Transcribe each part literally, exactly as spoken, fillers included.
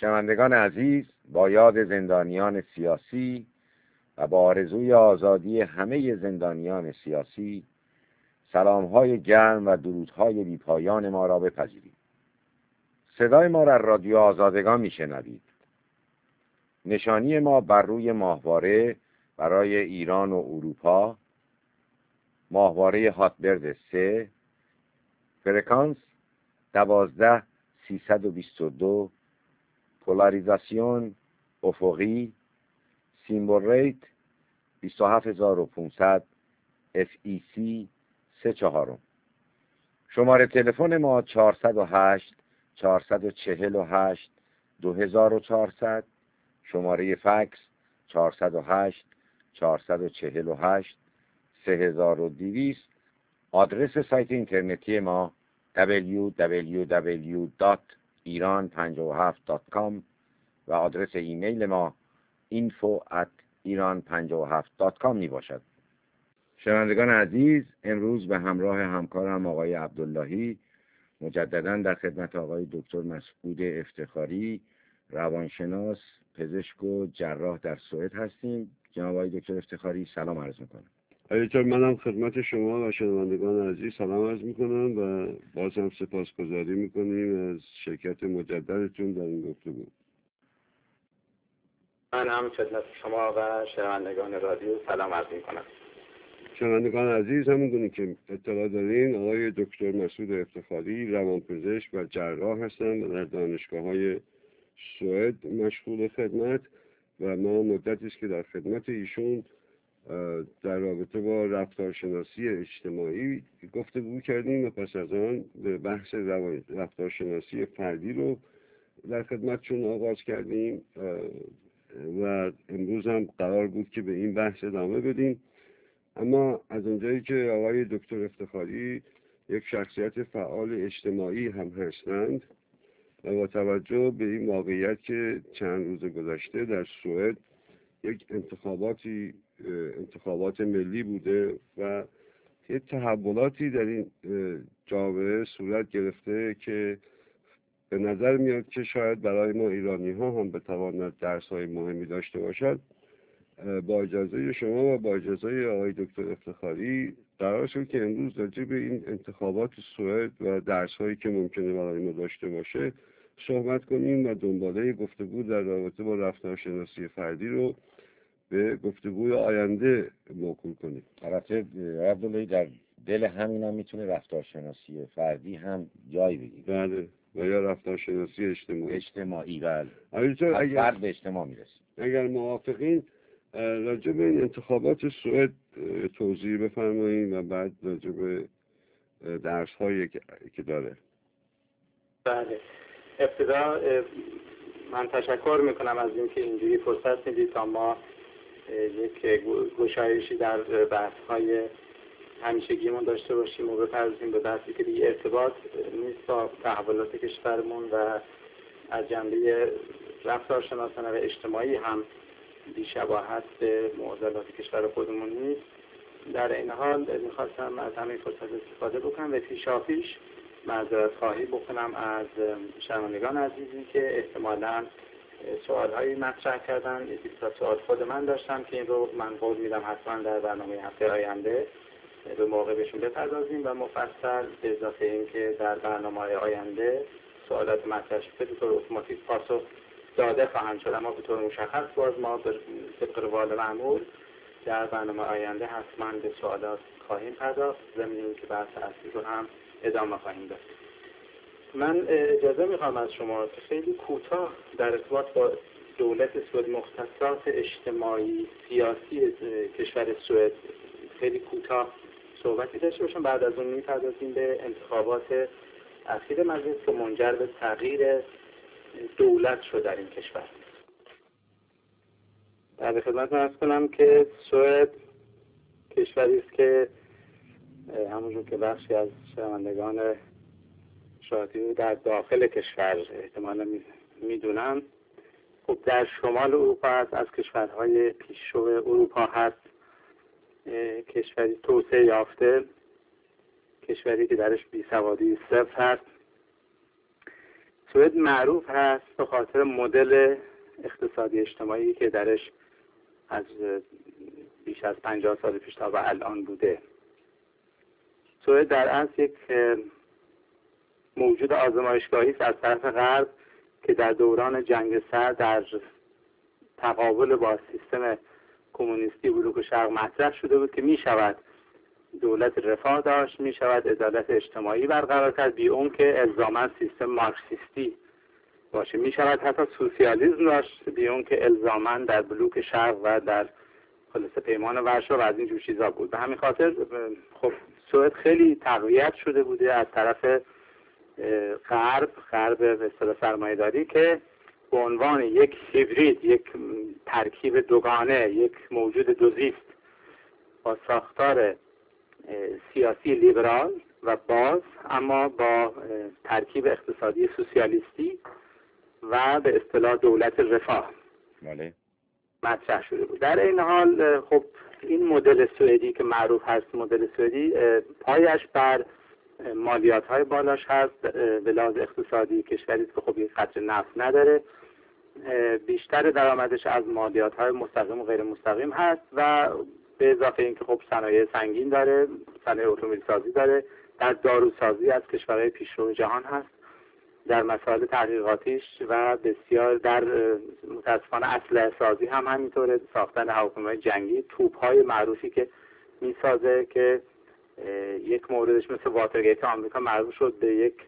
شنوندگان عزیز، با یاد زندانیان سیاسی و با آرزوی آزادی همه زندانیان سیاسی، سلام‌های گرم و درودهای بی‌پایان ما را بپذیرید. صدای ما را رادیو آزادگان میشنوید. نشانی ما بر روی ماهواره برای ایران و اروپا، ماهواره هاتبرد سه، فرکانس دوازده سیصد و بیست و دو، پولاریزاسیون افقی، سیمبل ریت بیست و هفت هزار و پانصد، اف ای سی سه چهارم. شماره تلفن ما چهارصد و هشت چهارصد و چهل و هشت دو هزار و چهارصد، شماره فکس چهارصد و هشت چهارصد و چهل و هشت سه هزار و دویست. آدرس سایت اینترنتی ما دبلیو دبلیو دبلیو دات ایران پنجاه و هفت دات کام و آدرس ایمیل ما اینفو ات ایران پنجاه و هفت دات کام می باشد. شنوندگان عزیز، امروز به همراه همکارم آقای عبداللهی مجددا در خدمت آقای دکتر مسعود افتخاری، روانشناس، پزشک و جراح در سوئد هستیم. جناب آقای دکتر افتخاری، سلام عرض میکنم. آیتور، منم خدمت شما و شنوندگان عزیز سلام عرض میکنم و باز هم سپاسگزاری میکنیم از شرکت مجددتون در این گفتگو. من هم خدمت شما و شنوندگان رادیو سلام عرض میکنم. شنوندگان عزیز، همونگونه که اطلاع دارین، آقای دکتر مسعود افتخاری روانپزشک و جراح هستند و در دانشگاه‌های سوئد مشغول خدمت و ما مدتی است که در خدمت ایشون در رابطه با رفتارشناسی اجتماعی گفتگو کردیم و پس از آن به بحث رفتارشناسی فردی رو در خدمتشون آغاز کردیم و امروز هم قرار بود که به این بحث ادامه بدیم. اما از اونجایی که آقای دکتر افتخاری یک شخصیت فعال اجتماعی هم هستند و با توجه به این واقعیت که چند روز گذشته در سوئد یک انتخاباتی انتخابات ملی بوده و یک تحولاتی در این جامعه صورت گرفته که به نظر میاد که شاید برای ما ایرانی ها هم بتواند درس های مهمی داشته باشد، با اجازه شما و با اجازه آقای دکتر افتخاری قرار شد که امروز راجع به این انتخابات سوئد و درس هایی که ممکنه برای ما داشته باشه صحبت کنیم و دنباله گفتگو در رابطه با رفتارشناسی فردی رو به گفتگوی آینده موکول کنیم. البته عبداللهی در دل همین هم میتونه رفتارشناسی فردی هم جای بگیره. بله، و یا رفتارشناسی اجتماعی. اجتماعی بله. اگر فرد به اجتماع میرسیم. اگر موافقین راجع به این انتخابات سوئد توضیح بفرمایید و بعد راجع به درس هایی که داره. بله، ابتدا من تشکر میکنم از اینکه اینجوری فرصت میدید تا ما یک گشایشی در بحث های همیشگیمون داشته باشیم و بپردازیم به بحثی که دیگه ارتباط نیست با تحولات کشورمون و از جنبه رفتارشناسانه و اجتماعی هم بی‌شباهت به معضلات کشور خودمون نیست. در این حال میخواستم از همین فرصت استفاده بکنم و پیشاپیش معذرت خواهی بکنم از شنوندگان عزیزی که احتمالاً سوالهایی مطرح کردن. یکی دو سوال خود من داشتم که این رو من قول میدم حتما در برنامه هفته آینده به موقع بهشون بپردازیم و مفصل به اضافه این که در برنامه آینده سوالات مطرح شده به طور اتوماتیک پاسخ داده خواهند شد، اما به طور مشخص باز ما به طبق روال معمول در برنامه آینده حتما به سوالات خواهیم پرداخت، ضمن اینکه بحث اصلی رو هم ادامه خواهیم داد. من اجازه میخوام از شما که خیلی کوتاه در ارتباط با دولت سوئد، مختصات اجتماعی سیاسی کشور سوئد خیلی کوتاه صحبتی داشته باشم، بعد از اون میپردازیم به انتخابات اخیر مجلس که منجر به تغییر دولت شد در این کشور. در خدمت عرض کنم که سوئد کشوری است که همونجور که بخشی از شنوندگان رادیو در داخل کشور احتمالا میدونم، خب در شمال اروپا هست، از کشورهای پیشرو اروپا هست، کشوری توسعه یافته، کشوری که درش بیسوادی صفر هست. سوئد معروف هست به خاطر مدل اقتصادی اجتماعی که درش از بیش از پنجاه سال پیش تا به الان بوده. سوئد در اصل یک موجود آزمایشگاهی است از طرف غرب که در دوران جنگ سرد در تقابل با سیستم کمونیستی بلوک شرق مطرح شده بود که می شود دولت رفاه داشت، می شود عدالت اجتماعی برقرار کرد بی اون که الزاما سیستم مارکسیستی باشه، می شود حتی سوسیالیسم داشت بی اون که الزاما در بلوک شرق و در خلاصه پیمان ورشو و از این جور چیزا بود. به همین خاطر خب سوئد خیلی تقویت شده بوده از طرف غرب، غرب به اصطلاح سرمایه‌داری که به عنوان یک هیبرید، یک ترکیب دوگانه، یک موجود دوزیست با ساختار سیاسی لیبرال و باز اما با ترکیب اقتصادی سوسیالیستی و به اصطلاح دولت رفاه بله مطرح شده بود. در این حال خب این مدل سوئدی که معروف هست، مدل سوئدی پایش بر مالیات های بالاش هست. به لحاظ اقتصادی کشوری است که خب یک قدر نفت نداره، بیشتر درآمدش از مالیات های مستقیم و غیر مستقیم هست و به اضافه اینکه خب صنایع سنگین داره، صنایع اتومبیل سازی داره، در داروسازی از کشورهای پیشرو جهان هست، در مسائل تحقیقاتیش و بسیار در متاسفانه اسلحه سازی هم همینطوره، ساختن هواپیمای جنگی، توپ‌های معروفی که میسازه که یک موردش مثل واترگیت آمریکا معروف شد به یک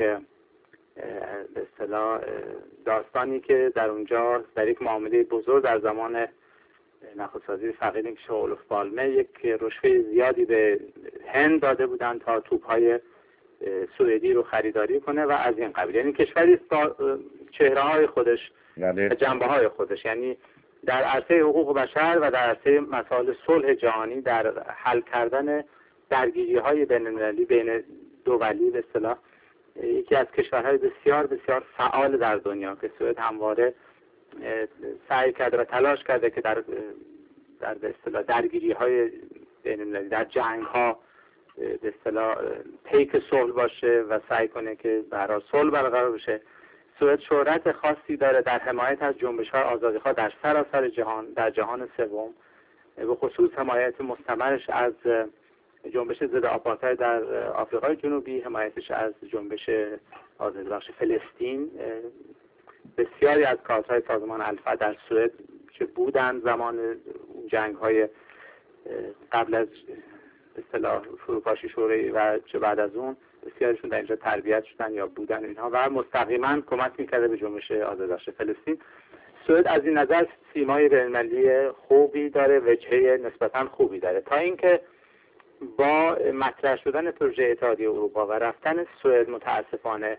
به اصطلاح داستانی که در اونجا در یک معامله بزرگ در زمان نخست وزیر فقید که اولوف پالمه یک رشوه زیادی به هند داده بودن تا توپ‌های سوئدی رو خریداری کنه و از این قبیل. یعنی کشوری با چهره های خودش و جنبه های خودش، یعنی در عرصه حقوق بشر و در عرصه مسائل صلح جهانی، در حل کردن درگیری های بین المللی بین دولی به اصطلاح یکی از کشورهای بسیار بسیار فعال در دنیا که سوئد همواره سعی کرده و تلاش کرده که در در به اصطلاح درگیری های بین المللی، در جنگ ها به اصطلاح پیک صلح باشه و سعی کنه که برای صلح برقرار بشه. سوئد شهرت خاصی داره در حمایت از جنبش‌های آزادی‌خواه در سراسر جهان، در جهان سوم، به خصوص حمایت مستمرش از جنبش ضد آپارتاید در آفریقای جنوبی، حمایتش از جنبش آزادی‌بخش فلسطین. بسیاری از کادرهای سازمان الفا در سوئد که بودند زمان جنگ‌های قبل از اصطلاح فروپاشی شوروی و چه بعد از اون، بسیارشون در اینجا تربیت شدن یا بودن اینها و مستقیما کمک میکرده به جنبش آزادی‌بخش فلسطین. سوئد از این نظر سیمای بین‌المللی خوبی داره، وجهه نسبتا خوبی داره، تا اینکه با مطرح شدن پروژه اتحادیه اروپا و رفتن سوئد متاسفانه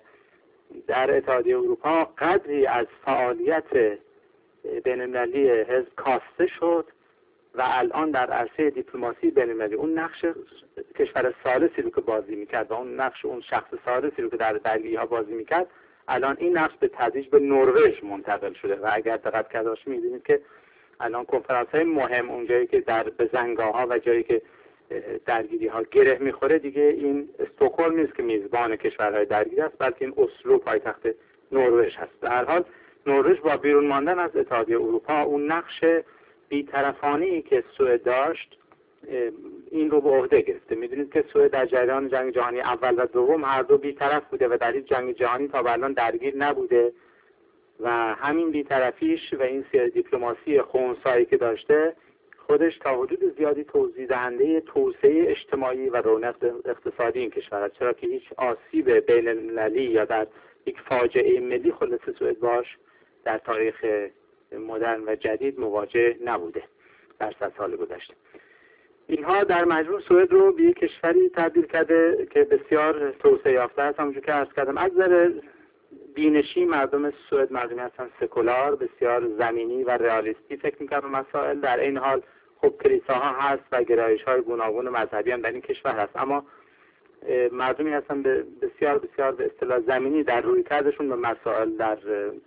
در اتحادیه اروپا قدری از فعالیت بین‌المللی حزب کاسته شد و الان در عرصه دیپلماسی بین‌المللی اون نقش کشور ثالثی رو که بازی میکرد و اون نقش اون شخص ثالثی رو که در درگیری ها بازی میکرد، الان این نقش به تدریج به نروژ منتقل شده و اگر دقت کرده باشید می‌بینید که الان کنفرانس های مهم اونجایی که در بزنگاه ها و جایی که درگیری ها گره میخوره دیگه این استکهلم نیست که میزبان کشورهای درگیری است، بلکه این اسلو پایتخت نروژ هست. در هر حال نروژ با بیرون ماندن از اتحادیه اروپا اون نقش بی‌طرفانه‌ای که سوئد داشت این رو به عهده گرفته. میدونید که سوئد در جریان جنگ جهانی اول و دوم هر دو بی‌طرف بوده و در این جنگ جهانی تا به الان درگیر نبوده و همین بی‌طرفیش و این سیاست دیپلماسی خنثایی که داشته خودش تا حدود زیادی توضیح دهنده توسعه اجتماعی و رونق اقتصادی این کشور است، چرا که هیچ آسیب بین المللی یا در یک فاجعه ملی خلاص سوئد باش در تاریخ مدرن و جدید مواجه نبوده در صد سال گذشته. اینها در مجموع سوئد رو به یک کشوری تبدیل کرده که بسیار توسعه یافته است. همونجور که عرض کردم از نظر بینشی مردم سوئد مردمی هستن سکولار، بسیار زمینی و رئالیستی فکر می‌کنن به مسائل. در این حال خب کلیساها هست و گرایش‌های گوناگون مذهبی هم در این کشور هست، اما مردمی هستن بسیار بسیار به اصطلاح زمینی در رویکردشون به مسائل، در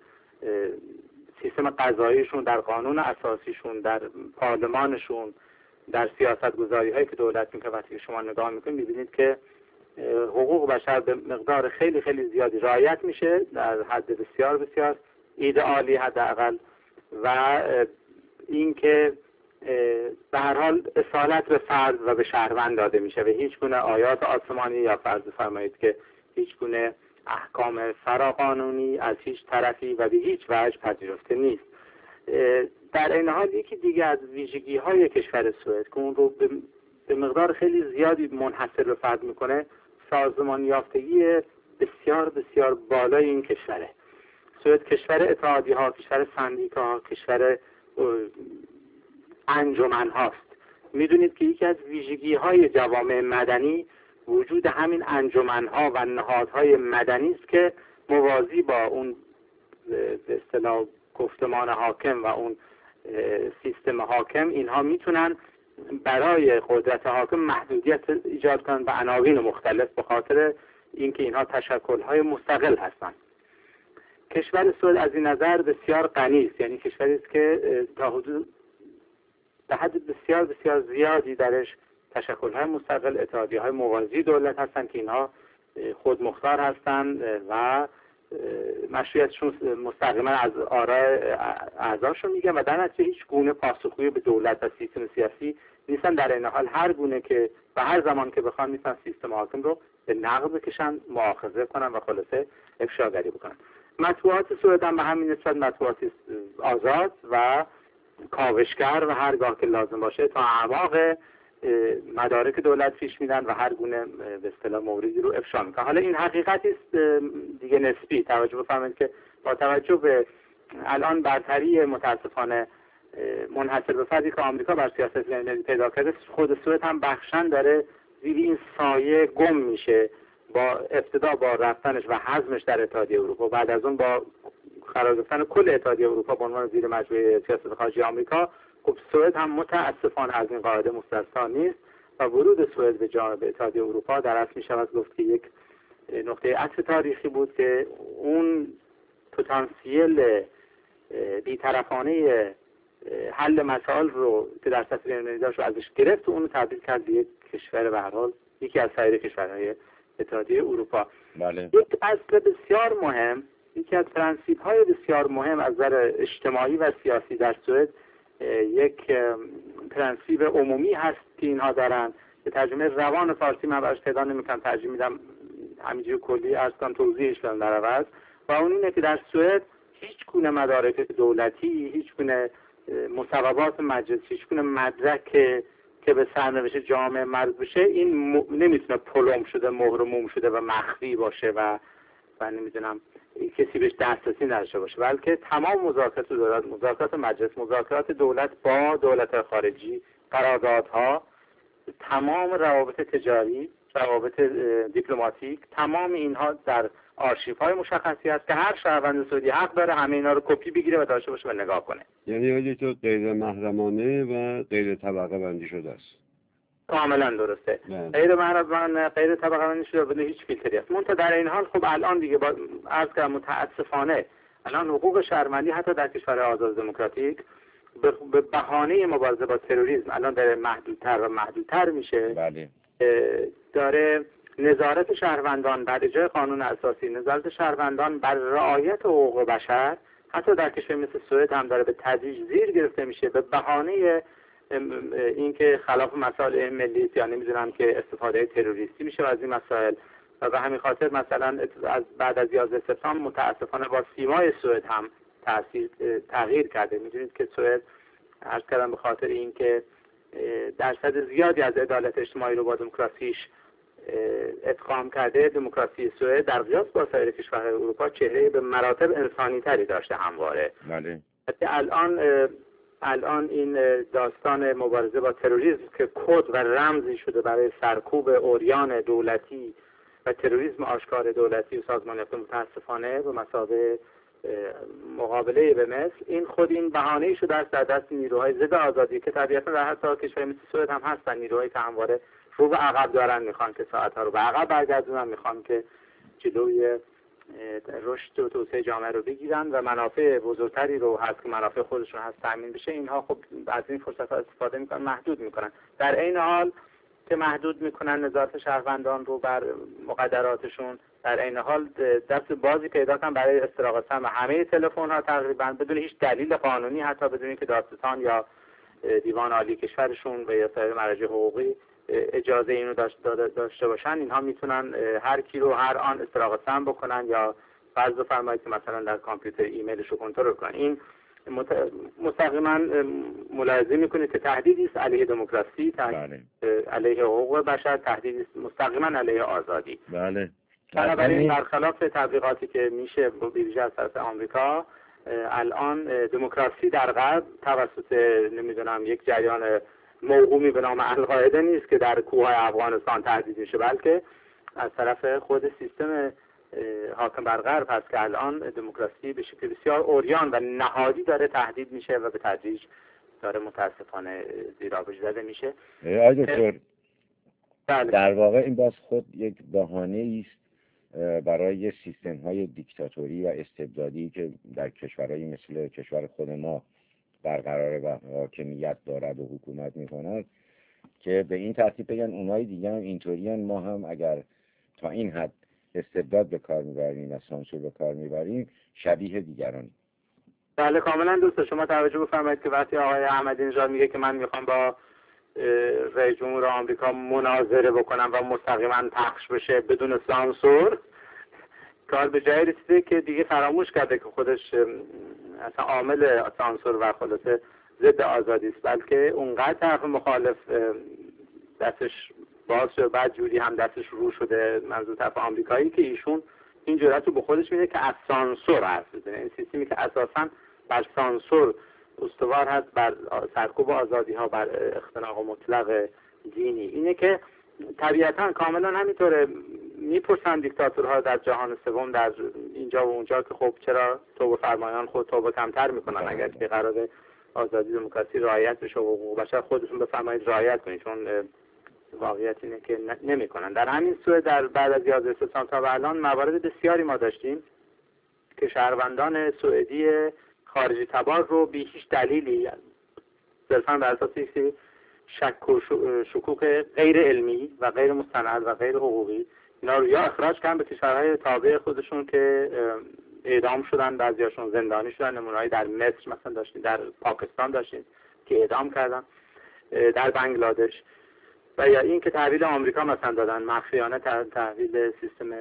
سیستم قضاییشون، در قانون اساسیشون، در پارلمانشون، در سیاست گذاری هایی که دولت میکنه. وقتی که شما نگاه میکنید میبینید که حقوق بشر به مقدار خیلی خیلی زیادی رعایت میشه در حد بسیار بسیار ایدئالی حداقل، و اینکه به هر حال اصالت به فرد و به شهروند داده میشه و هیچ گونه آیات آسمانی یا فرض فرمایید که هیچ گونه احکام فراقانونی از هیچ طرفی و به هیچ وجه پذیرفته نیست. در این حال یکی دیگه از ویژگی های کشور سوئد که اون رو به مقدار خیلی زیادی منحصر به فرد میکنه، سازمان یافتگی بسیار بسیار بالای این کشوره. سوئد کشور اتحادیه ها، کشور سندیکا ها، کشور انجمن هاست. میدونید که یکی از ویژگی های جوامع مدنی وجود همین انجمن ها و نهادهای مدنی است که موازی با اون به اصطلاح گفتمان حاکم و اون سیستم حاکم، اینها میتونن برای قدرت حاکم محدودیت ایجاد کنن به عناوین مختلف به خاطر اینکه اینها تشکل‌های مستقل هستند. کشور سوئد از این نظر بسیار غنی است، یعنی کشوری است که تا حدود به حد بسیار بسیار زیادی درش تشکل‌های مستقل، اتحادیه‌های موازی دولت هستند که اینها خودمختار هستند و مشروعیتشون مستقیما از آراء اعضاشون میگن و در نتیجه هیچ گونه پاسخگویی به دولت و سیستم سیاسی نیستن. در این حال هر گونه که و هر زمان که بخوان میتونن سیستم حاکم رو به نقض بکشن، مؤاخذه کنن و خلاصه افشاگری بکنن. مطبوعات سوئد هم به همین نسبت مطبوعاتی آزاد و کاوشگر و هرگاه که لازم باشه تا اعماق مدارک دولت پیش میدن و هر گونه به اصطلاح موردی رو افشا میکنن. حالا این حقیقتی است دیگه نسبی. توجه بفرمایید که با توجه به الان برتری متاسفانه منحصر به فردی که آمریکا بر سیاست بین‌المللی پیدا کرده، خود سوئد هم بخشن داره زیر این سایه گم میشه، با ابتدا با رفتنش و حزمش در اتحادیه اروپا، بعد از اون با قرار گرفتن کل اتحادیه اروپا به عنوان زیر مجموعه سیاست خارجی آمریکا. خب سوئد هم متاسفانه از این قاعده مستثنا نیست و ورود سوئد به جانب اتحادیه اروپا در اصل میشود گفت که یک نقطه عطف تاریخی بود که اون پتانسیل بی‌طرفانه حل مسائل رو که در سطح بین‌المللی داشت رو ازش گرفت و اون رو تبدیل کرد به یک کشور به هر حال یکی از سایر کشورهای اتحادیه اروپا. بله. یک اصل بسیار مهم، یکی از پرنسیپ های بسیار مهم از نظر اجتماعی و سیاسی در سوئد یک پرنسیپ عمومی هست که اینها دارن به ترجمه روان فارسی من براش پیدا نمی‌کنم، ترجمه میدم همینجوری کلی عرض کنم توضیحش بدم در عوض، و اون اینه که در سوئد هیچ گونه مدارک دولتی، هیچ گونه مصوبات مجلس، هیچ گونه مدرک که به سرنوشت جامعه مربوط بشه این م... نمیتونه پلم شده، مهر و موم شده و مخفی باشه و و نمیدونم کسی بهش دسترسی نداشته باشه، بلکه تمام مذاکرات دولت، مذاکرات مجلس، مذاکرات دولت با دولت خارجی، قراردادها، تمام روابط تجاری، روابط دیپلماتیک، تمام اینها در آرشیوهای مشخصی هست که هر شهروند سعودی حق داره همه اینا رو کپی بگیره و داشته باشه و نگاه کنه. یعنی ولی تو غیر محرمانه و غیر طبقه بندی شده است. کاملا درسته. نه. غیر محرمانه، غیر طبقه بندی شده بدون هیچ فیلتری است. منتها در این حال خب الان دیگه با عرض کردم متاسفانه الان حقوق شهروندی حتی در کشور آزاد دموکراتیک به بهانه مبارزه با تروریسم الان داره محدودتر و محدودتر میشه. بله. داره نظارت شهروندان بر اجرای قانون اساسی، نظارت شهروندان بر رعایت حقوق بشر حتی در کشور مثل سوئد هم داره به تدریج زیر گرفته میشه به بهانه اینکه خلاف مسائل ملی است یا نمیدونم که استفاده تروریستی میشه از این مسائل، و به همین خاطر مثلا از بعد از یازده سپتامبر متاسفانه با سیمای سوئد هم تاثیر تغییر کرده. میدونید که سوئد عرض کردم به خاطر اینکه درصد زیادی از عدالت اجتماعی رو با دموکراسیش ادغام کرده، دموکراسی سوئد در قیاس با سایر کشورهای اروپا چهره به مراتب انسانی تری داشته همواره. بله. الان الان این داستان مبارزه با تروریسم که کد و رمزی شده برای سرکوب عریان دولتی و تروریسم آشکار دولتی و سازمانیافته متاسفانه به مثابه مقابله به مثل این خود این بهانه‌ای شده است در دست نیروهای ضد آزادی که طبیعتا در حتی کشور مثل سوئد هم هستن، نیروهایی که همواره رو به عقب دارن، میخوان که ساعتها رو به عقب برگردونن، میخوان که جلوی رشد و توسعه جامعه رو بگیرن و منافع بزرگتری رو هست که منافع خودشون هست تامین بشه. اینها خب از این فرصت ها استفاده میکنن، محدود میکنن. در این حال که محدود میکنن نظارت شهروندان رو بر مقدراتشون، در این حال دست بازی پیدا کردن برای استراق سهم همه تلفن ها تقریبا بدون هیچ دلیل قانونی، حتی بدون اینکه دادستان یا دیوان عالی کشورشون و یا سایر مراجع حقوقی اجازه اینو داشته باشن. اینها میتونن هر کی رو هر آن استراق سهم بکنن یا فرض بفرمایید که مثلا در کامپیوتر ایمیلش رو کنترل کنن. این مستقیما ملاحظه میکنید که تهدیدی است علیه دموکراسی، تهدید علیه حقوق بشر، تهدیدی است مستقیما علیه آزادی. بله. بنابراین برخلاف تبلیغاتی که میشه با ویژه از طرف آمریکا، الان دموکراسی در غرب توسط نمیدونم یک جریان موهومی به نام القاعده نیست که در کوههای افغانستان تهدید میشه، بلکه از طرف خود سیستم حاکم بر غرب هست که الان دموکراسی به شکل بسیار عریان و نهادی داره تهدید میشه و به تدریج داره متاسفانه زیرآبش زده میشه. آقای دکتر، بله. در واقع این باز خود یک بهانه است برای سیستم های دیکتاتوری و استبدادی که در کشورهایی مثل کشور خود ما برقراره و حاکمیت دارد و حکومت میکند که به این ترتیب بگن اونای دیگه هم اینطوریان، ما هم اگر تا این حد استبداد به کار میبریم و سانسور به کار میبریم شبیه دیگرانی. بله کاملا دوست شما توجه بفرمایید که وقتی آقای احمدی نژاد میگه که من میخوام با رئیس جمهور آمریکا مناظره بکنم و مستقیما پخش بشه بدون سانسور، کار به جای رسیده که دیگه فراموش کرده که خودش اصلا عامل سانسور و خلاصه ضد آزادی است، بلکه اونقدر طرف مخالف دستش باز شده بعد جوری هم دستش رو شده، منظور طرف آمریکایی، که ایشون این جرأت رو به خودش میده که از سانسور حرف بزنه. این سیستمی که اساساً بر سانسور استوار هست، بر سرکوب آزادی ها، بر اختناق مطلق دینی، اینه که طبیعتاً کاملا همینطوره. میپرسن دیکتاتورها در جهان سوم در اینجا و اونجا که خب چرا توبه فرمایان خود توبه کمتر میکنن اگر که قراره آزادی دموکراسی رعایت بشه و حقوق بشر خودشون بفرمایید رعایت کنید، چون واقعیت اینه که نمیکنن. در همین سوء در بعد از یازده سپتامبر تا به الان موارد بسیاری ما داشتیم که شهروندان سوئدی خارجی تبار رو بی هیچ دلیلی صرفاً بر اساس یک شک و شکوک غیر علمی و غیر مستند و غیر حقوقی اینا رو یا اخراج کردن به کشورهای تابع خودشون که اعدام شدن، بعضیاشون زندانی شدن. نمونه‌ای در مصر مثلا داشتیم، در پاکستان داشتیم که اعدام کردن، در بنگلادش، و یا این که تحویل آمریکا مثلا دادن، مخفیانه تحویل سیستم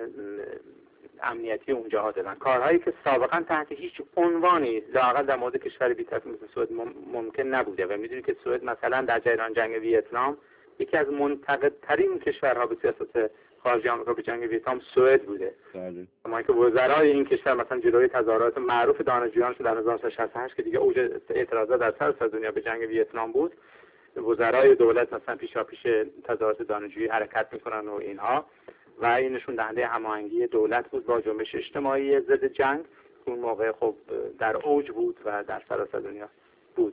امنیتی اونجاها دادن. کارهایی که سابقا تحت هیچ عنوانی لااقل در مورد کشور بی‌طرف مثل سوئد ممکن نبوده. و میدونید که سوئد مثلا در جریان جنگ ویتنام یکی از منتقدترین کشورها به سیاست خارجی آمریکا به جنگ ویتنام سوئد بوده. بله. اما که وزرای این کشور مثلا جلوی تظاهرات معروف دانشجویان شد در هزار و نهصد و شصت و هشت که دیگه اوج اعتراضات در سراسر دنیا به جنگ ویتنام بود، وزرای دولت مثلا پیشاپیش تظاهرات دانشجویی حرکت میکنن و اینها، و این نشون دهنده هماهنگی دولت بود با جنبش اجتماعی ضد جنگ که اون موقع خب در اوج بود و در سراسر دنیا بود.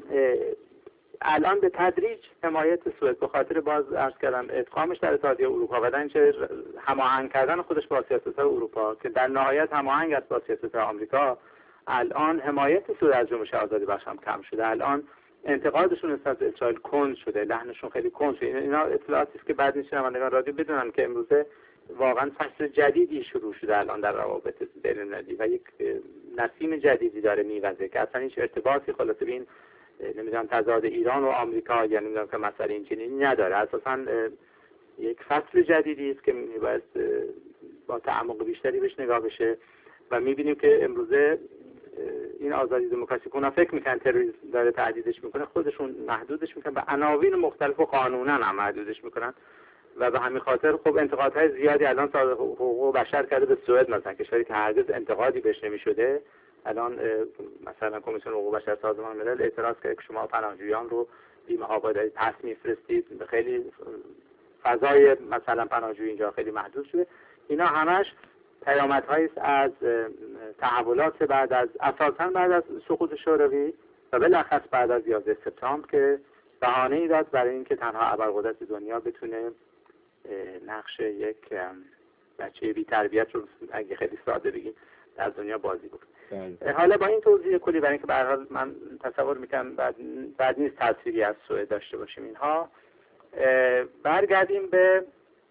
الان به تدریج حمایت سوئد به خاطر باز عرض کردم ادغامش در اتحادیه اروپا و در هماهنگ کردن خودش با سیاست‌های اروپا که در نهایت هماهنگ است با سیاست آمریکا، الان حمایت سوئد از جنبش آزادی بخش هم کم شده. الان انتقادشون نسبت به اسرائیل کند شده، لحنشون خیلی کند شده. اینا اطلاعاتی است که بعد نیست شنوندگان رادیو بدونن که امروزه واقعا فصل جدیدی شروع شده الان در روابط بین‌المللی و یک نسیم جدیدی داره میوزه که اصلا هیچ ارتباطی خلاصه به این نمیدونم تضاد ایران و آمریکا یا نمیدونم که مسئله این چنینی نداره. اساسا یک فصل جدیدی است که باید با تعمق بیشتری بهش نگاه بشه و میبینیم که امروزه این آزادی دموکراسی کنه فکر میکنن تروریسم داره تهدیدش میکنه، خودشون محدودش میکنن به عناوین مختلف و قانونا هم محدودش میکنن و به همین خاطر خب انتقادهای زیادی الان صادر حقوق بشر کرده به سوئد، مثلا کشوری که هرگز انتقادی بهش نمیشده. الان مثلا کمیسیون حقوق بشر سازمان ملل اعتراض کرده که شما پناهجویان رو بی‌محابا دارید پس میفرستید، خیلی فضای مثلا پناهجویی اینجا خیلی محدود شده. اینا همش پیامدهایی است از تحولات بعد از اساساً بعد از سقوط شوروی و بالاخص بعد از یازده سپتامبر که بهانه‌ای داد برای اینکه تنها ابرقدرت دنیا بتونه نقش یک بچه بی‌تربیت رو اگه خیلی ساده بگیم در دنیا بازی بکنه. حالا با این توضیح کلی برای اینکه به هر حال من تصور میکنم بعد بعد نیست تأثیری از سوئد داشته باشیم اینها، برگردیم به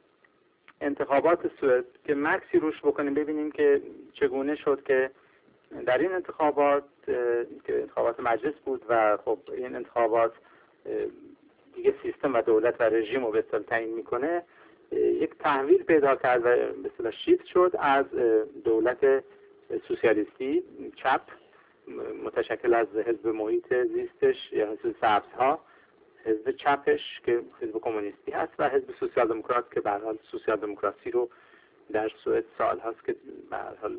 انتخابات سوئد که مکسی روش بکنیم ببینیم که چگونه شد که در این انتخابات که انتخابات مجلس بود و خب این انتخابات دیگه سیستم و دولت و رژیم رو به اصطلاح تعیین میکنه، یک تحویل پیدا کرد و به اصطلاح شیفت شد از دولت سوسیالیستی چپ متشکل از حزب محیط زیستش یا حزب سبزها، حزب چپش که حزب کمونیستی هست و حزب سوسیال دموکرات که به هر حال سوسیال دموکراسی رو در سوئد سال هست که به هر حال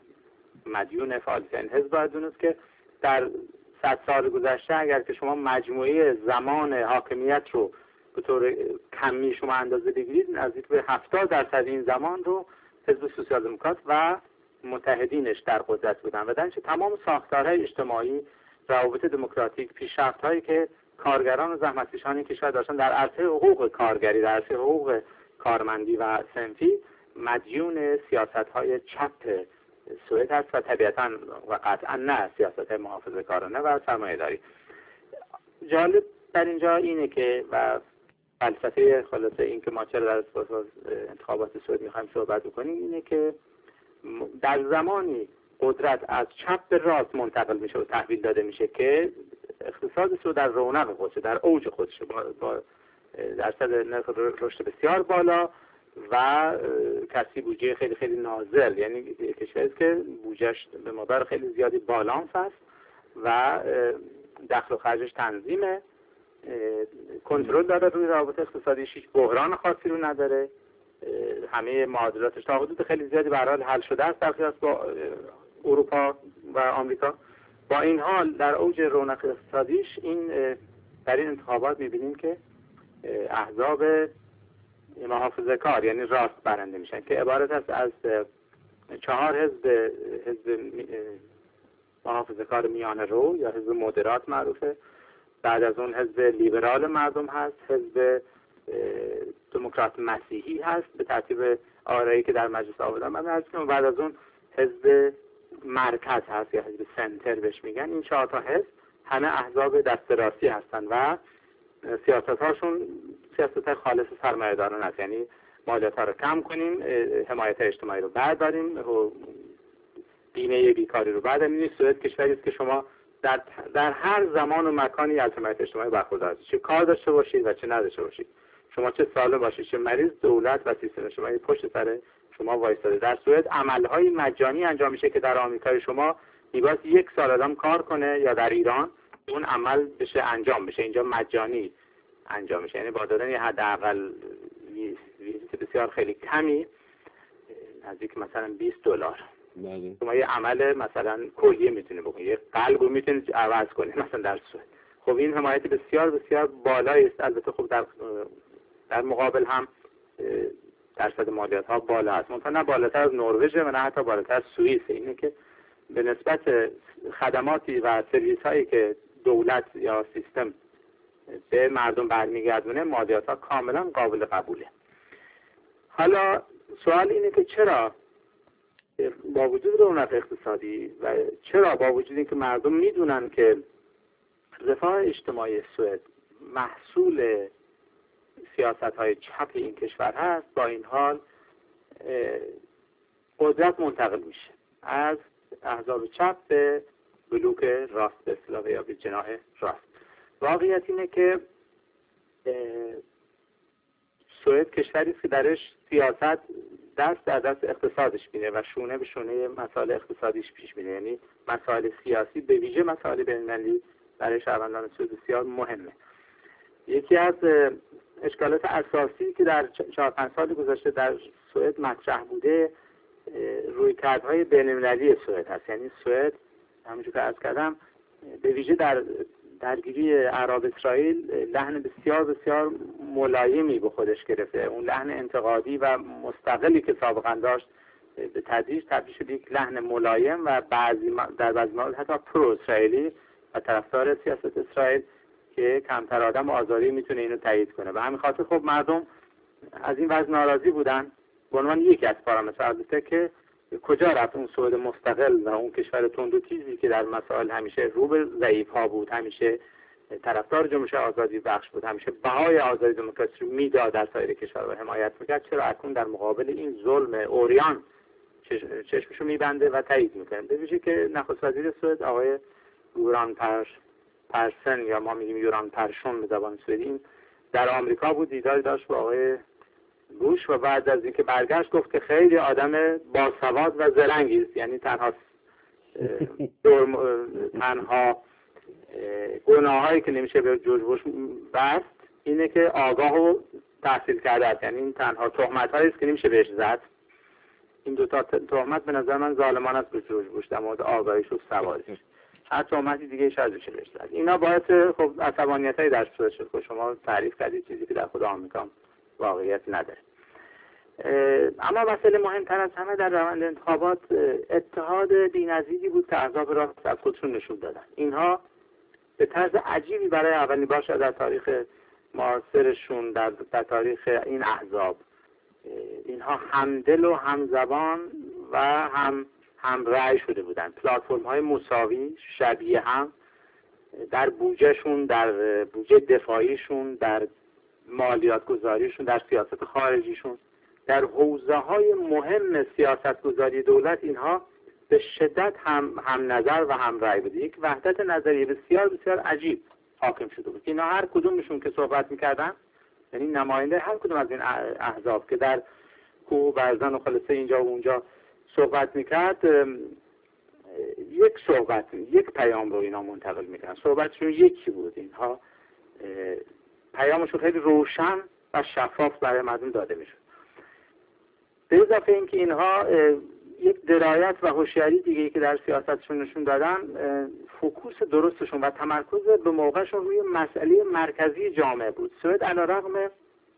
مدیون فعالیت‌ترین حزب باید دونست که در صد سال گذشته اگر که شما مجموعه زمان حاکمیت رو به طور کمی شما اندازه بگیرید، نزدیک به هفتاد درصد این زمان رو حزب سوسیال دموکرات و متحدینش در قدرت بودن و در تمام ساختارهای اجتماعی، روابط دموکراتیک، پیشرفت‌هایی که کارگران و زحمتکشان کشور داشتن در عرصه حقوق کارگری، در عرصه حقوق کارمندی و صنفی، مدیون سیاست‌های چپ سوئد هست و طبیعتاً و قطعاً نه سیاست محافظه‌کارانه و سرمایه‌داری. جالب در اینجا اینه که و فلسفه خلاصه این که ما چرا در انتخابات سوئد می‌خوایم صحبت بکنیم اینه که در زمانی قدرت از چپ به راست منتقل میشه و تحویل داده میشه که اقتصاد سوئد در رونق خودشه، در اوج خودشه، با, با درصد نرخ رشد بسیار بالا و کسی بودجه خیلی خیلی نازل، یعنی کشوری که بودجهش به مقدار خیلی زیادی بالانس است و دخل و خرجش تنظیمه، کنترل داره روی روابط اقتصادیش، هیچ بحران خاصی رو نداره، همه معادلاتش تا حدود خیلی زیادی به هر حال حل شده است در قیاس با اروپا و آمریکا. با این حال در اوج رونق اقتصادیش این در این انتخابات می‌بینیم که احزاب محافظه‌کار یعنی راست برنده میشن که عبارت است از چهار حزب حزب محافظه‌کار میانه رو یا حزب مدرات معروفه، بعد از اون حزب لیبرال مردم هست، حزب دموکرات مسیحی هست به ترتیب آرایی که در مجلس آوردن، بعد از اون حزب مرکز هست یا حزب سنتر بهش میگن. این چهار تا حزب همه احزاب دست راستی هستن و سیاست هاشون سیاست خالص سرمایه‌داران هست، یعنی مالیات ها رو کم کنیم، حمایت اجتماعی رو برداریم، بیمه بیکاری رو برداریم. این سوئد کشوری است که شما در در هر زمان و مکانی از حمایت اجتماعی برخوردار هستید، چه کار داشته باشید و چه نداشته باشید، شما چه سالم باشید چه مریض، دولت و سیستم اجتماعی پشت سر شما وایساده. در سوئد عملهای مجانی انجام میشه که در آمریکا شما میباید یک سال آدم کار کنه یا در ایران اون عمل بشه انجام بشه، اینجا مجانی انجام میشه، یعنی با دادن یه حداقل ویزیت بسیار خیلی کمی نزدیک مثلا بیست دلار شما یه عمل مثلا کلیه میتونه بکنید، یه قلب رو میتونید عوض کنید مثلا در سوئد. خب این حمایت بسیار بسیار بالایی است. البته خب در در مقابل هم درصد مالیات ها بالا است، منتها نه بالاتر از نروژ و نه حتی بالاتر از سوئیس. اینه که به نسبت خدماتی و سرویس هایی که دولت یا سیستم به مردم برمیگردونه مالیات ها کاملا قابل قبوله. حالا سوال اینه که چرا با وجود رونق اقتصادی و چرا با وجود اینکه مردم میدونن که رفاه اجتماعی سوئد محصول سیاست های چپ این کشور هست، با این حال قدرت منتقل میشه از احزاب چپ به بلوک راست به اصطلاح یا به جناح راست. واقعیت اینه که سوئد کشوری است که درش سیاست دست در دست اقتصادش بینه و شونه به شونه مسائل اقتصادیش پیش میره، یعنی مسائل سیاسی به ویژه مسائل بین‌المللی برای شهروندان سوئد بسیار مهمه. یکی از اشکالات اساسی که در چهار پنج سال گذشته در سوئد مطرح بوده رویکردهای بین‌المللی سوئد هست. یعنی سوئد همونجور که عرض کردم به ویژه در درگیری عرب اسرائیل لحن بسیار بسیار ملایمی به خودش گرفته. اون لحن انتقادی و مستقلی که سابقا داشت به تدریج تبدیل شد یک لحن ملایم و بعضی در بعضی مورد حتی پرو اسرائیلی و طرفدار سیاست اسرائیل که کمتر آدم آزاری میتونه اینو تایید کنه. و همین خاطر خب مردم از این وضع ناراضی بودن به عنوان یکی از پارامترها که کجا رفت اون سوئد مستقل و اون کشور تند و تیزی که در مسائل همیشه رو به ضعیف ها بود، همیشه طرفدار جنبش آزادی بخش بود، همیشه بهای آزادی دموکراسی رو میداد در سایر کشورها حمایت میکرد، چرا اکنون در مقابل این ظلم اوریان چشمشو میبنده و تایید میکنه؟ به ویژه که نخست وزیر سوئد آقای یوران پر پرسن یا ما میگیم یوران پرشون به زبان سوئدی، این در آمریکا بود، دیداری داشت با آقای بوش و بعد از اینکه برگشت گفت که خیلی آدم باسواد و زرنگی است. یعنی تنها تنها گناهایی که نمیشه به جورج بوش بست اینه که آگاه و تحصیل کرده است. یعنی این تنها تهمت‌هایی است که نمیشه بهش زد. این دو تا تهمت به نظر من ظالمانه است به جورج بوش در مورد آگاهیش و سوادش. هر تهمتی دیگه شاید بشه بهش زد. اینا باعث خب عصبانیت‌های در صورت شد که شما تعریف کردید، چیزی که در خود آمریکا واقعیت نداره. اما مسئله مهمتر از همه در روند انتخابات اتحاد بی‌نظیری بود که احزاب راست از خودشون نشون دادن. اینها به طرز عجیبی برای اولین بار شد در تاریخ معاصرشون، در, در تاریخ این احزاب، اینها همدل و همزبان و هم هم رأی شده بودن. پلتفرم های مساوی شبیه هم در بودجهشون، در بودجه دفاعیشون، در مالیات گذاریشون، در سیاست خارجیشون، در حوزه های مهم سیاست گذاری دولت اینها به شدت هم هم نظر و هم رأی بود. یک وحدت نظری بسیار بسیار عجیب حاکم شده بود. اینا هر کدومشون که صحبت میکردن، یعنی نماینده هر کدوم از این احزاب که در کوه برزن و خلاصه اینجا و اونجا صحبت میکرد، یک صحبت یک پیام رو اینا منتقل میکردن. صحبتشون یکی بود. اینها پیامشون خیلی روشن و شفاف برای مردم داده میشد. به اضافه اینکه اینها یک درایت و هوشیاری دیگه که در سیاستشون نشون دادن، فوکوس درستشون و تمرکز به موقعشون روی مسئله مرکزی جامعه بود. سوئد علیرغم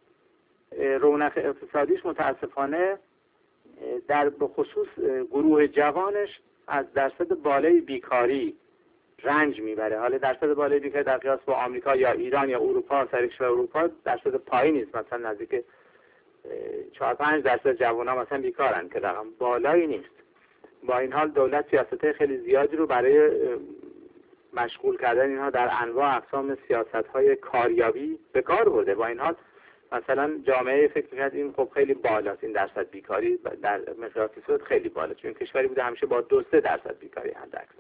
رونق اقتصادیش متاسفانه در به خصوص گروه جوانش از درصد بالای بیکاری رنج میبره. حالا درصد بالای بیکاری در قیاس با آمریکا یا ایران یا اروپا، سرکشور اروپا درصد پایینی است. مثلا نزدیک چهار پنج درصد جوان‌ها مثلا بیکارن که رقم بالایی نیست. با این حال دولت سیاست‌های خیلی زیادی رو برای مشغول کردن اینها در انواع اقسام سیاست‌های کاریابی به کار برده. با این حال مثلا جامعه فکر می‌کرد این خب خیلی بالاست، این درصد بیکاری در مقیاس سوئد خیلی بالا، چون کشوری بوده همیشه با دو سه درصد بیکاری حداکثر.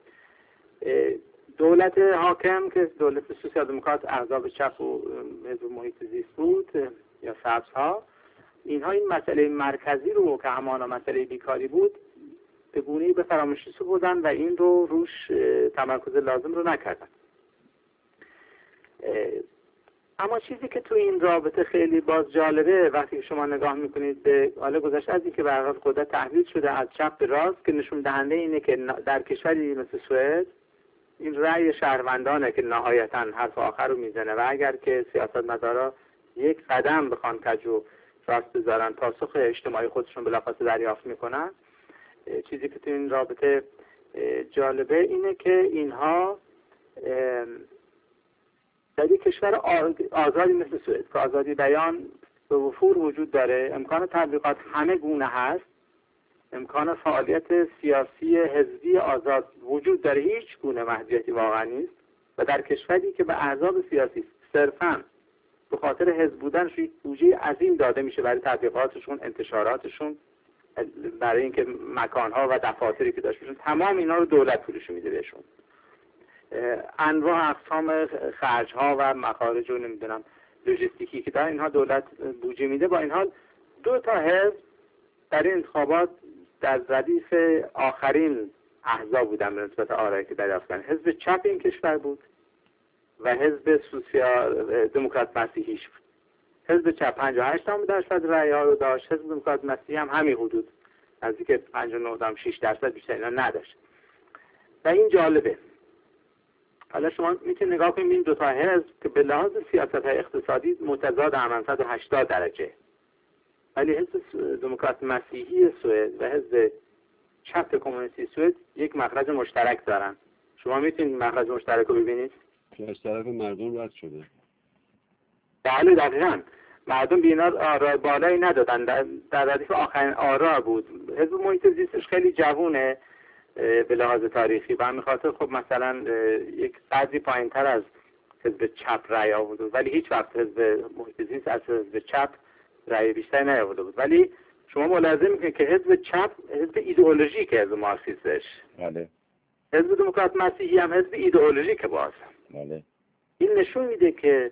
دولت حاکم که دولت سوسیال دموکرات احزاب چپ و حزب محیط زیست بود یا سبزها، اینها این مسئله مرکزی رو که همانا مسئله بیکاری بود به گونه‌ای به فراموشی سپردن و این رو روش تمرکز لازم رو نکردن. اما چیزی که تو این رابطه خیلی باز جالبه وقتی شما نگاه میکنید به حال گذشته از اینکه به هر حال قدرت تحویل شده از چپ به راست، که نشون دهنده اینه که در کشوری مثل سوئد این رأی شهروندانه که نهایتاً حرف آخر رو میزنه و اگر که سیاستمدارا یک قدم بخوان کج و راست بذارن پاسخ اجتماعی خودشون بلافاصله دریافت میکنن. چیزی که تو این رابطه جالبه اینه که اینها در یک کشور آزادی مثل سوئد که آزادی بیان به وفور وجود داره، امکان تبلیغات همه گونه هست، امکان فعالیت سیاسی حزبی آزاد وجود داره، هیچ گونه محدودیتی واقعا نیست و در کشوری که به احزاب سیاسی صرفاً به خاطر حزب بودنش یک بودجه عظیم داده میشه برای تبلیغاتشون، انتشاراتشون، برای اینکه مکانها و دفاتری که داشت میشون تمام اینا رو دولت پولش میده بهشون، انواع اقسام خرجها و مخارج رو نمیدونم لوجستیکی که در اینها دولت بودجه میده. با این حال دو تا حزب در این انتخابات در ردیف آخرین احزاب بودن به نسبت آرایی که دریافتن. حزب چپ این کشور بود و حزب سوسیال دموکرات مسیحیش بود. حزب چپ پنجاه و هشت درصد رأی ها رو داشت، حزب دموکرات مسیحی هم همین حدود نزدیک پنجاه و نه و شش درصد بیشتر اینا نداشت. و این جالبه. حالا شما میتونید نگاه کنید این دو تا حزب که به لحاظ سیاست‌های اقتصادی متضاد هم صد و هشتاد درجه، ولی حزب دموکرات مسیحی سوئد و حزب چپ کمونیستی سوئد یک مخرج مشترک دارن. شما میتونید مخرج مشترک رو ببینید؟ از طرف مردم رد شده. بله دقیقاً. مردم بینا آرای بالایی ندادن، در, در ردیف آخرین آرا بود. حزب محیط زیستش خیلی جوونه به لحاظ تاریخی و همین خاطر خب مثلا یک قدری پایین تر از حزب چپ رأی آورده بود، ولی هیچ وقت حزب محیط زیست از حزب چپ رأی بیشتر نیاورده بود. ولی شما ملاحظه میکنید که حزب چپ حزب ایدئولوژیک حزب مارکسیستش، بله حزب دموکرات مسیحی هم حزب ایدئولوژیک باز. بله این نشون میده که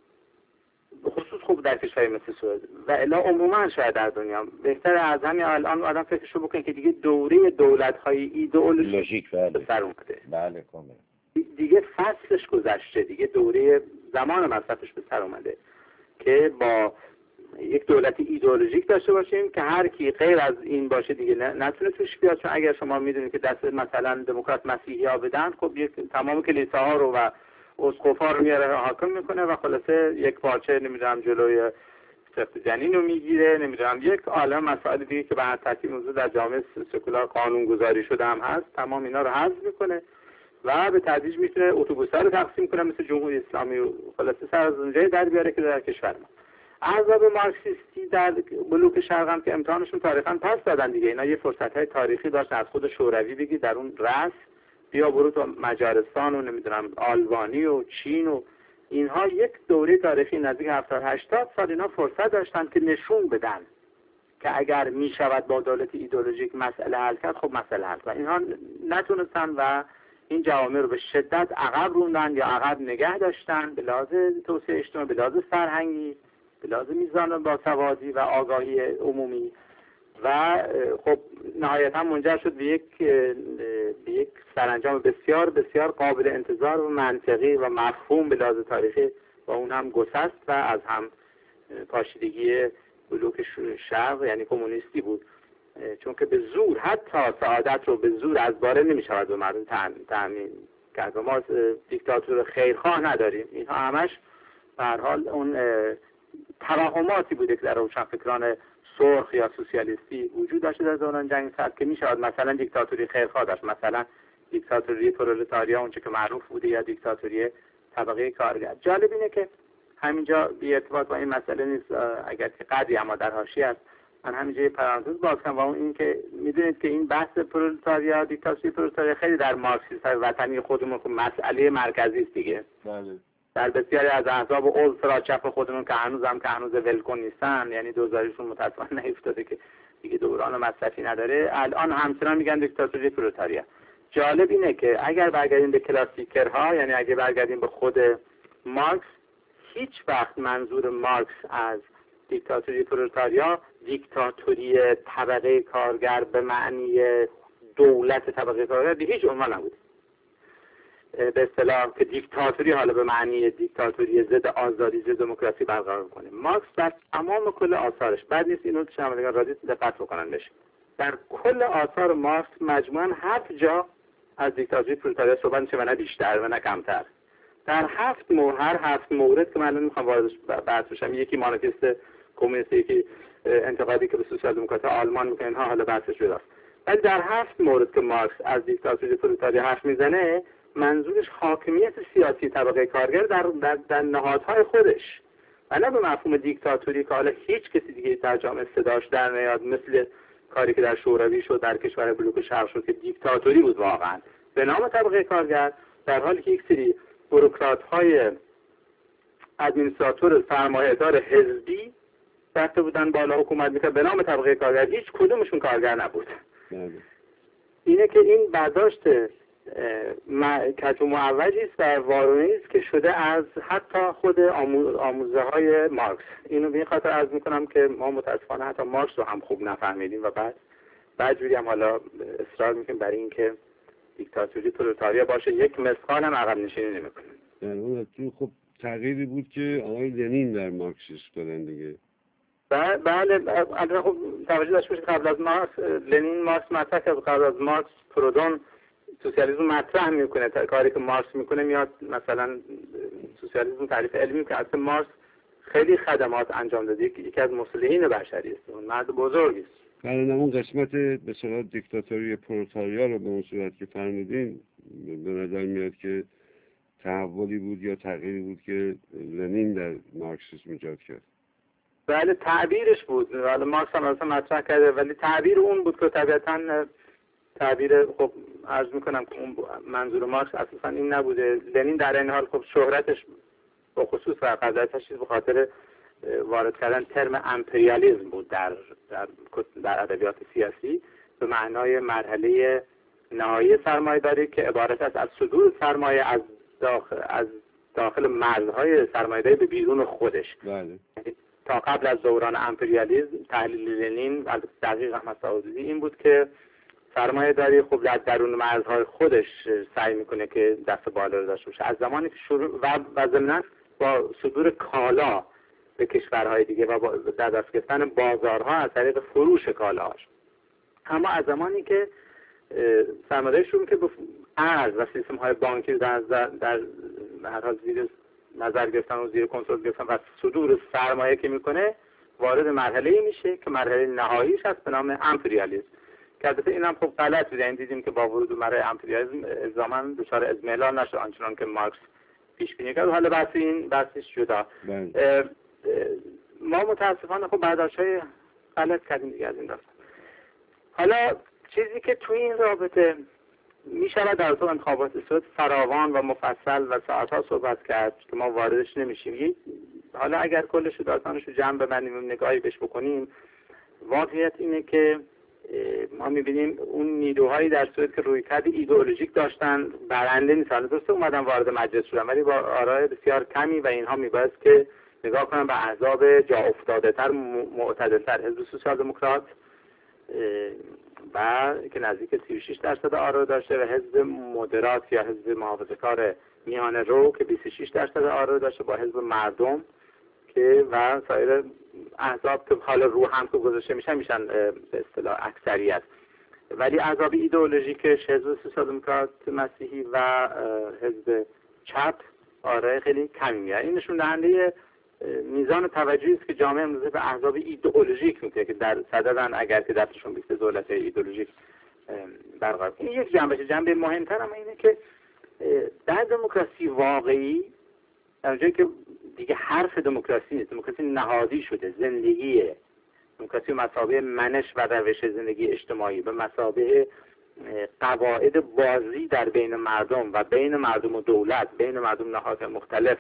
خصوص خوب در کشوری مثل سوئد و الا عموما شاید در دنیا بهتر از همین الان آدم فکرشو بکنه که دیگه دوره دولت‌های ایدئولوژیک به سر اومده. بله کاملا. دیگه فصلش گذشته، دیگه دوره زمان مصرفش به سر اومده که با یک دولت ایدئولوژیک داشته باشیم که هر کی غیر از این باشه دیگه نتونه توش بیاد. چون اگر شما میدونید که دست مثلا دموکرات مسیحی ها بدن، خب یک تمام کلیساها رو و اسقف‌ها رو میاره حاکم میکنه و خلاصه یک پارچه نمیدونم جلوی سفت جنین رو میگیره، نمیدونم یک عالم مسائل دیگه که به هر ترتیب موضوع در جامعه سکولار قانون گذاری شده هم هست، تمام اینا رو حذف میکنه و به تدریج میتونه اتوبوس‌ها رو تقسیم کنه مثل جمهوری اسلامی و خلاصه سر از اونجای در بیاره که در کشور ما احزاب مارکسیستی در بلوک شرق هم که امتحانشون تاریخاً پس دادن دیگه. اینا یه فرصت‌های تاریخی داشت از خود شوروی بگی در اون رأس بیا برو تو مجارستان و نمیدونم آلبانی و چین و اینها یک دوره تاریخی نزدیک هفتاد هشتاد سال اینا فرصت داشتن که نشون بدن که اگر میشود با دولت ایدئولوژیک مسئله حل کرد، خب مسئله حل کرد. اینها نتونستن و این جوامع رو به شدت عقب روندن یا عقب نگه داشتن به لحاظ توسعه اجتماعی، به لحاظ فرهنگی، به لحاظ میزان باسوادی و آگاهی عمومی و خب نهایتا منجر شد به یک به یک سرانجام بسیار بسیار قابل انتظار و منطقی و مفهوم به لحاظ تاریخی و اون هم گسست و از هم پاشیدگی بلوک شرق یعنی کمونیستی بود. چون که به زور حتی سعادت رو به زور از باره نمی شود به مردم تأمین کرد و ما دیکتاتور خیرخواه نداریم. اینها همش به هر حال اون توهماتی بوده که در روشنفکران سرخ یا سوسیالیستی وجود داشته در دوران جنگ سرد که می شود مثلا دیکتاتوری خیرخواه داشت، مثلا دیکتاتوری پرولتاریا اونچه که معروف بوده یا دیکتاتوری طبقه کارگر. جالب اینه که همینجا بی ارتباط با این مسئله نیست، اگر که قدری اما در حاشیه است، من همینجا یه پرانتز باز کنم و اون این که میدونید که این بحث پرولتاریا دیکتاتوری پرولتاریا خیلی در مارکسیسم وطنی خودمون مسئله مرکزی است دیگه. بله. در بسیاری از احزاب اولترا چپ خودمون که هنوز هم که هنوز ولکن نیستن، یعنی دوزاریشون متاسفانه نیفتاده که دیگه دوران مصرفی نداره، الان همچنان میگن دیکتاتوری پرولتاریا. جالب اینه که اگر برگردیم به کلاسیکرها، یعنی اگر برگردیم به خود مارکس، هیچ وقت منظور مارکس از دیکتاتوری پرولتاریا دیکتاتوری طبقه کارگر به معنی دولت طبقه کارگر به هیچ عنوان نبود. به اصطلاح که دیکتاتوری حالا به معنی دیکتاتوری ضد آزادی ضد دموکراسی برقرار کنه. مارکس در تمام کل آثارش، بعد نیست اینو شنوندگان رادیو دقت بکنن بشه، در کل آثار مارکس مجموعاً هفت جا از دیکتاتوری پرولتاریا صحبت میشه و نه بیشتر و نه کمتر. در هفت مورد، هر هفت مورد که من الان میخوام واردش بحث بشم، یکی مانیفست کمونیست، یکی انتقادی که به سوسیال دموکراسی آلمان میکنه، اینها حالا بحثش جداست. ولی در هفت مورد که مارکس از دیکتاتوری پرولتاریا حرف میزنه، منظورش حاکمیت سیاسی طبقه کارگر در در, در نهادهای خودش و نه به مفهوم دیکتاتوری که حالا هیچ کسی دیگه در جامعه صداش در نیاد، مثل کاری که در شوروی شد در کشور بلوک شرق شد که دیکتاتوری بود واقعا به نام طبقه کارگر، در حالی که یک سری بوروکرات‌های ادمنستراتور سرمایه‌دار حزبی رفته بودن بالا حکومت میکرد به نام طبقه کارگر، هیچ کدومشون کارگر نبود. اینه که این برداشت کج و معوجی است و وارونی است که شده از حتی خود آموزه های مارکس. اینو به این خاطر عرض میکنم که ما متاسفانه حتی مارکس رو هم خوب نفهمیدیم و بعد بعد جوری هم حالا اصرار میکنیم برای اینکه دیکتاتوری پرولتاریا باشه، یک مثقال هم عقب نشینی نمیکنه. در اون خب تغییری بود که آقای لنین در مارکسیسم دادن دیگه. بله البته خب توجه داشته باشید قبل از مارکس لنین مارکس مطرح کرد، قبل از مارکس پرودون سوسیالیسم مطرح میکنه. کاری که مارکس میکنه میاد مثلا سوسیالیسم تعریف علمی میکنه. اصلا مارکس خیلی خدمات انجام داده، یکی از مصلحین بشری است، اون مرد بزرگی است. الان اون قسمت به اصطلاح دیکتاتوری پرولتاریا رو به اون صورت که فرمودین به نظر میاد که تحولی بود یا تغییری بود که لنین در مارکسیسم ایجاد کرد. بله تعبیرش بود، حالا مارکس هم اصلا مطرح کرده، ولی تعبیر اون بود که طبیعتاً تعبیر خب عرض میکنم که اون منظور مارکس اساسا این نبوده. لنین در این حال خب شهرتش به خصوص و قضایتش به خاطر وارد کردن ترم امپریالیسم بود در در در ادبیات سیاسی به معنای مرحله نهایی سرمایه‌داری که عبارت است از صدور سرمایه از داخل از داخل مرزهای سرمایه‌داری به بیرون خودش. بله. تا قبل از دوران امپریالیسم تحلیل لنین از دقیق احمد سعادی این بود که سرمایه‌داری خب در درون مرزهای خودش سعی میکنه که دست بالا رو داشته باشه. از زمانی که شروع و و ضمناً با صدور کالا به کشورهای دیگه و با در دست گرفتن بازارها از طریق فروش کالاهاش. اما از زمانی که سرمایه‌داری شروع که به ارز و سیستم‌های بانکی در در هر حال زیر نظر گرفتن و زیر کنترل گرفتن و صدور سرمایه که میکنه وارد مرحله‌ای میشه که مرحله نهاییش هست به نام امپریالیسم که البته اینم خب غلط بود. یعنی دیدیم که با ورود به مرحله امپریالیسم الزاماً دچار اضمحلال نشد آنچنان که مارکس پیش بینی کرد. حالا بحث این بحثش جدا. ما متاسفانه خب برداشت‌های غلط کردیم دیگه از این داستان. حالا چیزی که توی این رابطه می شود در تو انتخابات سوئد فراوان و مفصل و ساعتها صحبت کرد که ما واردش نمیشیم. حالا اگر کلش رو داستانش رو جمع ببندیم و نگاهی بهش بکنیم، واقعیت اینه که ما میبینیم اون نیروهایی در سوئد که رویکرد ایدئولوژیک داشتن برنده نیستن. درسته اومدن وارد مجلس شدن ولی با آرای بسیار کمی و اینها میبایست که نگاه کنن به احزاب جا افتاده تر معتدل‌تر. حزب سوسیال دموکرات و که نزدیک سی و شش درصد آرا داشته و حزب مدرات یا حزب محافظه‌کار میانه رو که بیست و شش درصد آرا داشته با حزب مردم که و سایر احزاب که حالا رو هم که گذاشته میشن میشن به اصطلاح اکثریت. ولی احزاب ایدئولوژیکش حزب سوسیال دموکرات مسیحی و حزب چپ آرای خیلی کمی میاره. این نشون دهنده میزان توجهی است که جامعه امروزه به احزاب ایدئولوژیک میده که در صددن اگر که دستشون بیست دولت ایدئولوژیک برقرار. این یک جنبه جنبه مهمتر اما اینه که در دموکراسی واقعی در جایی که دیگه حرف دموکراسی نیست، دموکراسی نهادی شده، زندگیه. دموکراسی به مثابه منش و روش زندگی اجتماعی، به مثابه قواعد بازی در بین مردم و بین مردم و دولت، بین مردم نهادهای مختلف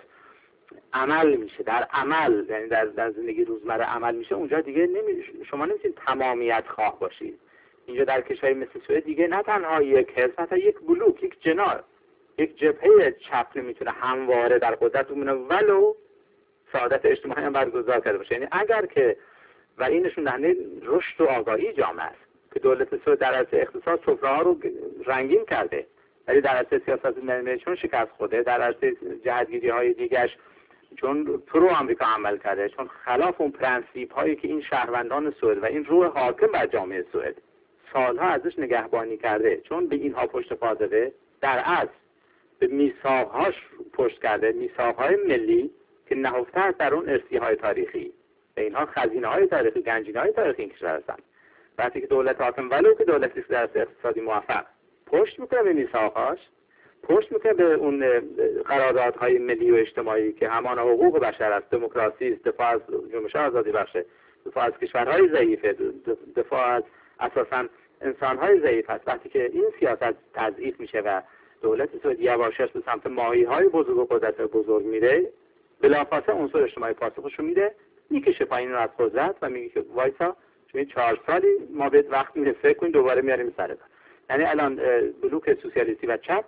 عمل میشه. در عمل یعنی در, در زندگی روزمره عمل میشه. اونجا دیگه نمی شما نمیتونید تمامیت خواه باشید. اینجا در کشوری مثل سوئد دیگه نه تنها یک حزب، حتی یک بلوک، یک جناح، یک جبهه چپ نمیتونه همواره در قدرت بمونه ولو سعادت اجتماعی هم برگزار کرده باشه. یعنی اگر که و این نشون دهنده رشد و آگاهی جامعه است که دولت سوئد در عرصه اقتصاد سفره‌ها رو رنگین کرده ولی در عرصه سیاست ملی چون شکست خورده، در عرصه جهتگیری‌های دیگرش چون پرو آمریکا عمل کرده، چون خلاف اون پرنسیپ هایی که این شهروندان سوئد و این روح حاکم بر جامعه سوئد سالها ازش نگهبانی کرده، چون به اینها پشت پا زده، در اصل به میثاق‌هاش پشت کرده، میثاق‌های ملی که نهفته است در اون ارثیه‌های تاریخی. به اینها خزینه‌های تاریخی، گنجینه‌های تاریخی این کشور هستند. وقتی که دولت حاکم ولو که دولتی در اقتصادی موفق پشت میکنه به میثاق‌هاش، پشت میکنه به اون قراردادهای ملی و اجتماعی که همان حقوق بشر است، دموکراسی است، دفاع از جنبش آزادی بخشه، دفاع از کشورهای ضعیفه، دفاع از اساساً انسانهای ضعیف است. وقتی که این سیاست تضعیف میشه و دولت سوئد یواشاش به سمت ماهی‌های بزرگ و قدرت بزرگ میره، بلافاصله عنصر اجتماعی پاسخش رو میده، میکشه پایین رو از قدرت و میگه که وایسا چون چهار سالی ما بهت وقت میده فکر کنید دوباره میاریم سر کار. یعنی الان بلوک سوسیالیستی و چپ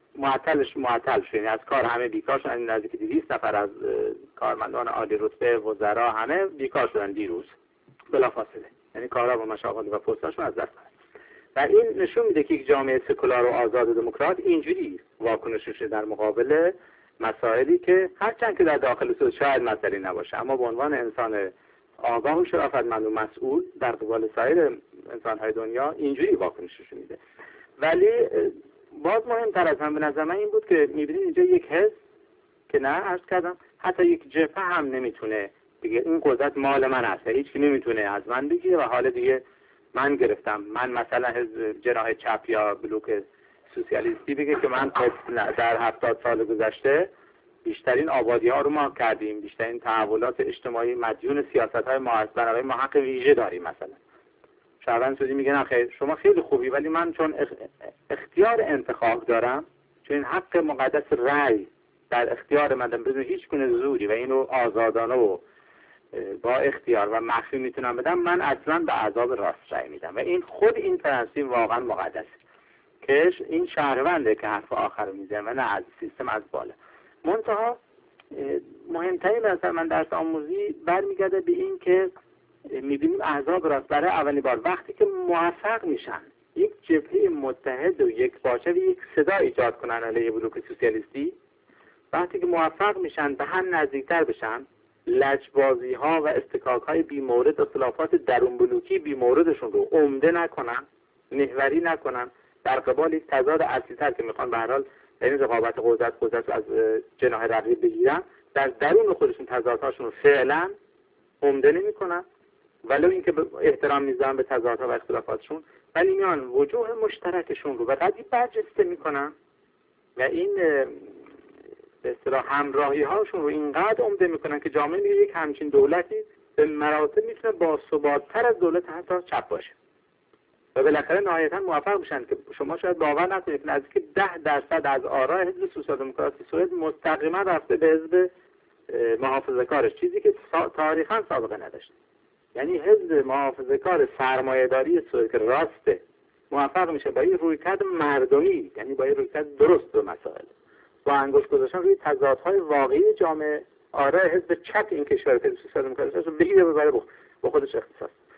معطلش معطل شد، یعنی از کار همه بیکار شدن. نزدیک دویست نفر از کارمندان عالی رتبه وزرا همه بیکار شدن دیروز بلافاصله، یعنی کارها و مشاغل و پستاشون از دست دادن. و این نشون میده که یک جامعه سکولار و آزاد و دموکرات اینجوری واکنشش در مقابل مسائلی که هرچند که در داخل سوئد شاید مسئله نباشه اما به عنوان انسان آگاه و شرافتمند و مسئول در قبال سایر انسان‌های دنیا اینجوری واکنشش میده. ولی باز مهمتر از هم به نظر من این بود که میبینید اینجا یک حزب که نه عرض کردم حتی یک جبهه هم نمیتونه دیگه این قدرت مال من است، هیچ کی نمیتونه از من بگیره و حالا دیگه من گرفتم. من مثلا حزب جناح چپ یا بلوک سوسیالیستی بگه که من در هفتاد سال گذشته بیشترین آبادی ها رو ما کردیم، بیشترین تحولات اجتماعی مدیون سیاست های ما است، برای ما حق ویژه داریم مثلا. شهروند سعودی میگه نه خیر شما خیلی خوبی، ولی من چون اختیار انتخاب دارم، چون این حق مقدس رأی در اختیار من بدون هیچ گونه زوری و اینو آزادانه و با اختیار و مخفی میتونم بدم، من اصلا به عذاب راست رأی میدم. و این خود این پرنسیپ واقعا مقدسه که این شهرونده که حرف آخر رو میزنه و نه از سیستم از بالا. منتها مهمترین مثلا من درس آموزی برمیگرده به این که میبینیم احزاب راست برای اولین بار وقتی که موفق میشن یک جبهه متحد و یک باشه و یک صدا ایجاد کنن علیه بلوک سوسیالیستی، وقتی که موفق میشن به هم نزدیکتر بشن، لجبازی ها و استکاک های بی مورد، اختلافات درون بلوکی بی موردشون رو عمده نکنن، محوری نکنن، در قبال یک تضاد اصلی‌تر که میخوان به هر حال این رقابت قدرت قدرت از جناح رقیب بگیرن، در درون خودشون تضادهاشون رو فعلا عمده نمیکنن، ولو اینکه احترام میذارن به تضادها و اختلافاتشون، ولی میان وجوه مشترکشون رو به قدری برجسته میکنن و این به اصطلاح همراهی هاشون رو اینقدر عمده میکنن که جامعه میگه یک همچین دولتی به مراتب میتونه با ثبات‌تر از دولت حتی چپ باشه و بالاخره نهایتا موفق میشن که شما شاید باور نکنید نزدیک ده درصد از آرای حزب سوسیال دموکراسی سوئد مستقیما رفته به حزب محافظه‌کارش، چیزی که تاریخاً سابقه نداشته. یعنی حزب محافظه‌کار سرمایه‌داری سوئد که راسته موفق میشه با این رویکرد مردمی، یعنی با این رویکرد درست به مسائل، با انگشت گذاشتن روی تضادهای واقعی جامعه، آرای حزب چپ این کشور که سوسیال دموکراسی رو بگیره ببره با خودش اختصاص.